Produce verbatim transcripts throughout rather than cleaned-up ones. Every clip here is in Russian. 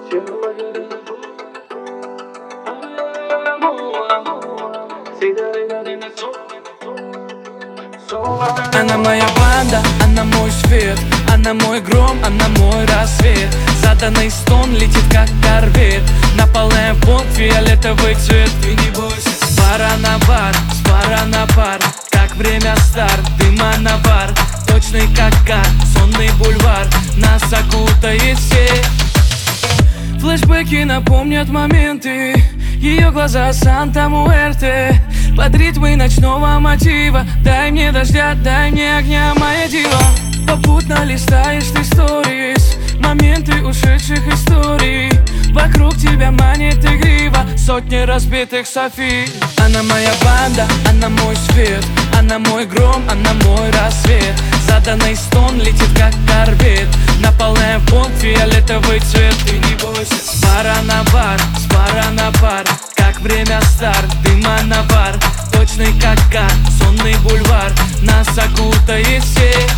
Она моя банда, она мой свет, она мой гром, она мой рассвет. Заданный стон летит как корвет, наполняем пункт фиолетовый цвет. Ты не бойся. С пара на бар, с пара на пар, как время старт, дыма на бар. Точный как кар, сонный бульвар, нас окутает сеть. Флэшбэки напомнят моменты, ее глаза Санта-Муэрте. Под ритмы ночного мотива, дай мне дождя, дай мне огня, моя дива. Попутно листаешь ты сторис, моменты ушедших историй. Вокруг тебя манит игриво сотни разбитых Софи. Она моя банда, она мой свет, она мой гром, она мой рассвет. Заданный стон летит как корвет, наполняем пункт фиолетовый цвет. Ты не бойся. С пара на бар, с пара на пар, как время старт, дыма на бар. Точный как кар, сонный бульвар, нас окутает сеть.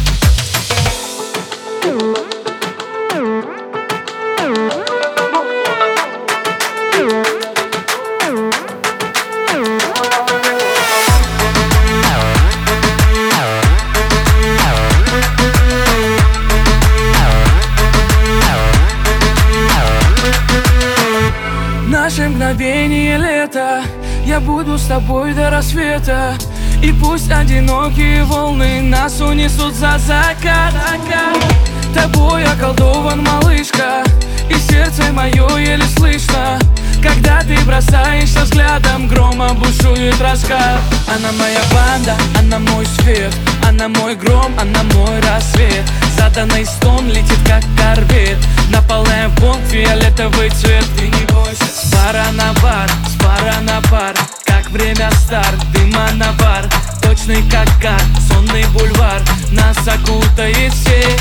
Наше мгновение лета, я буду с тобой до рассвета. И пусть одинокие волны нас унесут за закат. Тобой околдован, малышка, и сердце мое еле слышно, когда ты бросаешься взглядом, грома бушует раскат. Она моя банда, она мой свет, она мой гром, она мой рассвет. Заданный стон летит как корвет, наполняем пункт фиолетовый цвет. Ты не бойся. С пара на бар, с пара на пар, как время старт, дыма на бар. Точный как кар, сонный бульвар, нас окутает сеть.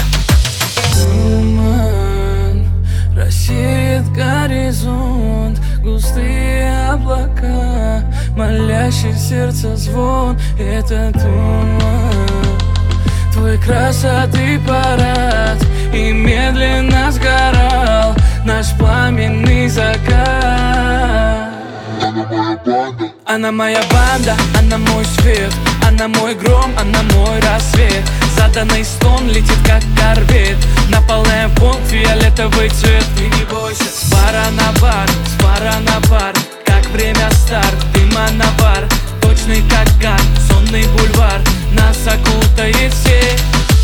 Туман рассеет горизонт, густые облака, молящий в сердце звон. Это туман, твой красоты парад, и медленно сгорал наш пламенный закат. Она моя банда, она мой свет, она мой гром, она мой рассвет. Заданный стон летит как корвет, наполняем пункт фиолетовый цвет. Ты не бойся. С пара на бар, с пара на пар, как время старт, дыма на бар. Точный как кар, сонный бульвар, нас окутает сеть.